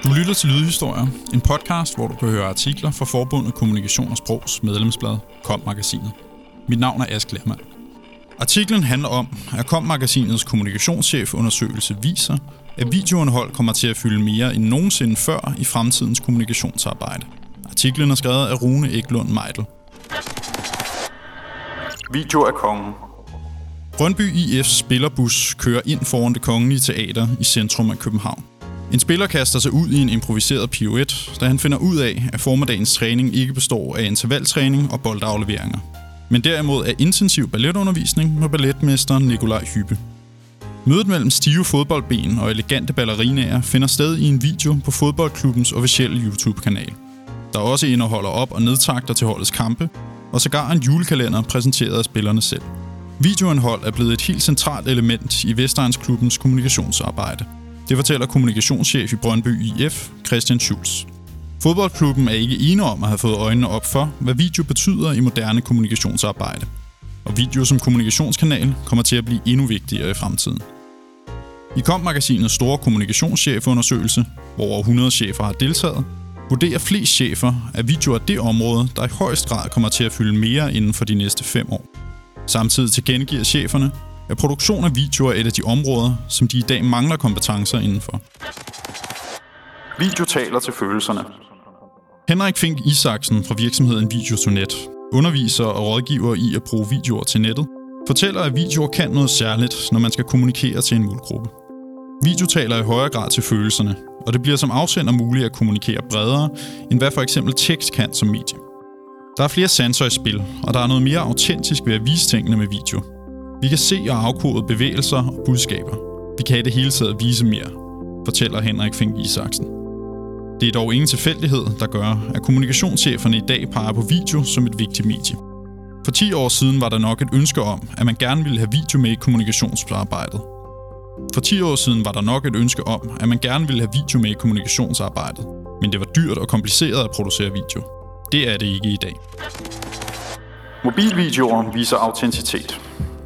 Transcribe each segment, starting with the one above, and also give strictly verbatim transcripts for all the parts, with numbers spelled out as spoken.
Du lytter til Lydhistorier, en podcast, hvor du kan høre artikler fra Forbundet Kommunikation og Sprogs medlemsblad Kom-magasinet. Mit navn er Ask Lermand. Artiklen handler om, at Kom-magasinets kommunikationschefundersøgelse viser, at videoindhold kommer til at fylde mere end nogensinde før i fremtidens kommunikationsarbejde. Artiklen er skrevet af Rune Eklund Meidel. Video er kongen. Brøndby I F's spillerbus kører ind foran Det Kongelige Teater i centrum af København. En spiller kaster sig ud i en improviseret pirouette, da han finder ud af, at formiddagens træning ikke består af intervaltræning og boldafleveringer, men derimod af intensiv balletundervisning med balletmester Nikolaj Hyppe. Mødet mellem stive fodboldben og elegante ballerinaer finder sted i en video på fodboldklubbens officielle YouTube-kanal, der også indeholder op- og nedtakter til holdets kampe, og sågar en julekalender præsenteret af spillerne selv. Videoindhold er blevet et helt centralt element i Vestegnsklubbens kommunikationsarbejde. Det fortæller kommunikationschef i Brøndby I F, Christian Schulz. Fodboldklubben er ikke ene om at have fået øjnene op for, hvad video betyder i moderne kommunikationsarbejde. Og video som kommunikationskanal kommer til at blive endnu vigtigere i fremtiden. I Kom-magasinets store kommunikationschefundersøgelse, hvor over hundrede chefer har deltaget, vurderer flest chefer, at video er det område, der i højst grad kommer til at fylde mere inden for de næste fem år. Samtidig tilkendegiver cheferne, at produktion af video er et af de områder, som de i dag mangler kompetencer indenfor. Video taler til følelserne. Henrik Fink Isaksen fra virksomheden Video2Net, underviser og rådgiver i at bruge videoer til nettet, fortæller, at videoer kan noget særligt, når man skal kommunikere til en målgruppe. Video taler i højere grad til følelserne, og det bliver som afsender muligt at kommunikere bredere, end hvad for eksempel tekst kan som medie. Der er flere sanser i spil, og der er noget mere autentisk ved at vise tingene med video. Vi kan se og afkode bevægelser og budskaber. Vi kan i det hele taget vise mere, fortæller Henrik Fink Isaksen. Det er dog ingen tilfældighed, der gør, at kommunikationscheferne i dag peger på video som et vigtigt medie. For ti år siden var der nok et ønske om, at man gerne ville have video med i kommunikationsarbejdet. For ti år siden var der nok et ønske om, at man gerne ville have video med i kommunikationsarbejdet, men det var dyrt og kompliceret at producere video. Det er det ikke i dag. Mobilvideoer viser autenticitet.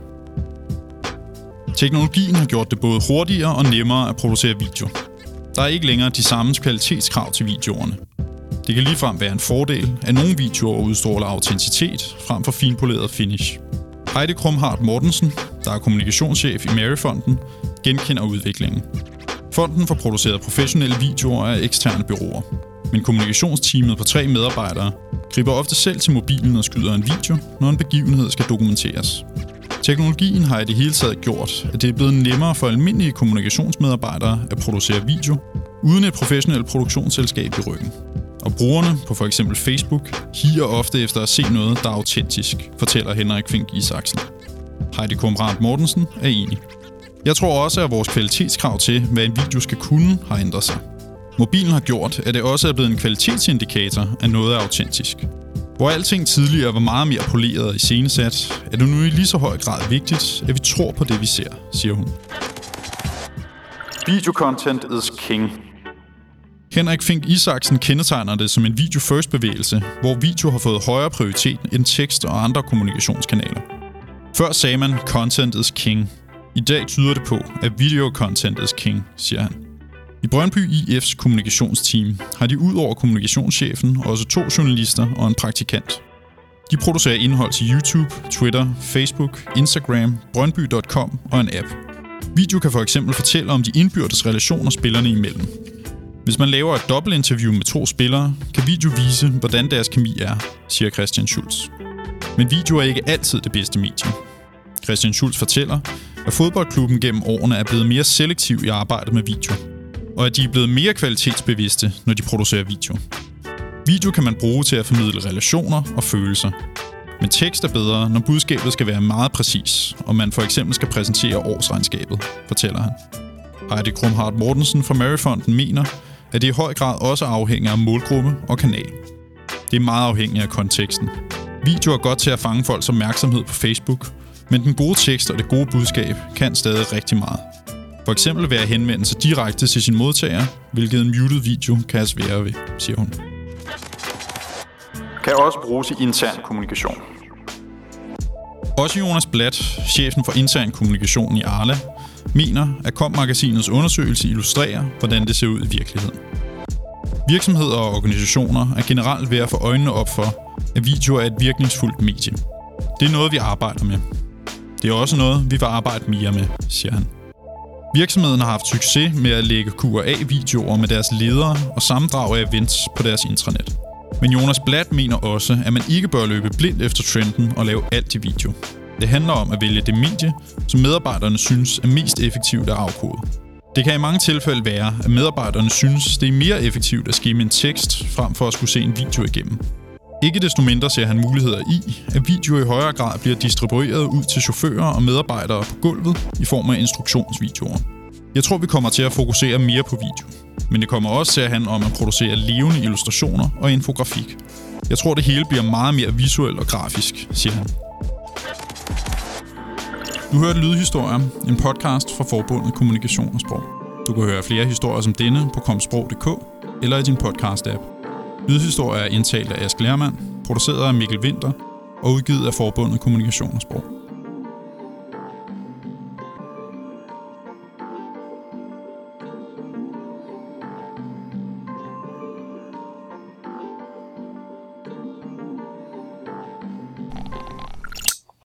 Teknologien har gjort det både hurtigere og nemmere at producere video. Der er ikke længere de samme kvalitetskrav til videoerne. Det kan ligefrem være en fordel, at nogle videoer udstråler autenticitet frem for finpoleret finish. Heidi Krumhardt Mortensen, der er kommunikationschef i Maryfonden, genkender udviklingen. Fonden får produceret professionelle videoer af eksterne bureauer, men kommunikationsteamet på tre medarbejdere griber ofte selv til mobilen og skyder en video, når en begivenhed skal dokumenteres. Teknologien har i det hele taget gjort, at det er blevet nemmere for almindelige kommunikationsmedarbejdere at producere video, uden et professionelt produktionsselskab i ryggen. Og brugerne på for eksempel Facebook higer ofte efter at se noget, der er autentisk, fortæller Henrik Fink Isaksen. Heidi Krumhardt Mortensen er enig. Jeg tror også, at vores kvalitetskrav til, hvad en video skal kunne, har ændret sig. Mobilen har gjort, at det også er blevet en kvalitetsindikator, at noget er autentisk. Hvor alting tidligere var meget mere poleret og iscenesat, er det nu i lige så høj grad vigtigt, at vi tror på det, vi ser, siger hun. Video content is king. Henrik Fink Isaksen kendetegner det som en video-first-bevægelse, hvor video har fået højere prioritet end tekst og andre kommunikationskanaler. Før sagde man, content is king. I dag tyder det på, at video content is king, siger han. I Brøndby I F's kommunikationsteam har de ud over kommunikationschefen også to journalister og en praktikant. De producerer indhold til YouTube, Twitter, Facebook, Instagram, brøndby punktum com og en app. Video kan for eksempel fortælle om de indbyrdes relationer spillerne imellem. Hvis man laver et dobbeltinterview med to spillere, kan video vise, hvordan deres kemi er, siger Christian Schulz. Men video er ikke altid det bedste medie. Christian Schulz fortæller, at fodboldklubben gennem årene er blevet mere selektiv i arbejdet med video, og at de er blevet mere kvalitetsbevidste, når de producerer video. Video kan man bruge til at formidle relationer og følelser. Men tekst er bedre, når budskabet skal være meget præcis, og man for eksempel skal præsentere årsregnskabet, fortæller han. Heidi Krumhardt Mortensen fra Maryfonden mener, at det i høj grad også afhænger af målgruppe og kanal. Det er meget afhængigt af konteksten. Video er godt til at fange folks opmærksomhed på Facebook, men den gode tekst og det gode budskab kan stadig rigtig meget. For eksempel ved at henvende sig direkte til sin modtager, hvilket en muted video kan have sværere ved, siger hun. Kan også bruges i intern kommunikation. Også Jonas Blatt, chefen for intern kommunikation i Arla, mener, at Kom-magasinets undersøgelse illustrerer, hvordan det ser ud i virkeligheden. Virksomheder og organisationer er generelt ved at få øjnene op for, at video er et virkningsfuldt medie. Det er noget, vi arbejder med. Det er også noget, vi vil arbejde mere med, siger han. Virksomheden har haft succes med at lægge Q og A-videoer med deres ledere og sammendrag af events på deres intranet. Men Jonas Blatt mener også, at man ikke bør løbe blindt efter trenden og lave alt i video. Det handler om at vælge det medie, som medarbejderne synes er mest effektivt at afkode. Det kan i mange tilfælde være, at medarbejderne synes, det er mere effektivt at skimme en tekst, frem for at skulle se en video igennem. Ikke desto mindre ser han muligheder i, at video i højere grad bliver distribueret ud til chauffører og medarbejdere på gulvet i form af instruktionsvideoer. Jeg tror, vi kommer til at fokusere mere på video, men det kommer også til at handle om at producere levende illustrationer og infografik. Jeg tror, det hele bliver meget mere visuelt og grafisk, siger han. Du hørte Lydhistorier, en podcast fra Forbundet Kommunikation og Sprog. Du kan høre flere historier som denne på komsprog punktum d k eller i din podcast-app. Lydhistorier er indtalt af Ask Lermand, produceret af Mikkel Winther og udgivet af Forbundet Kommunikation og Sprog.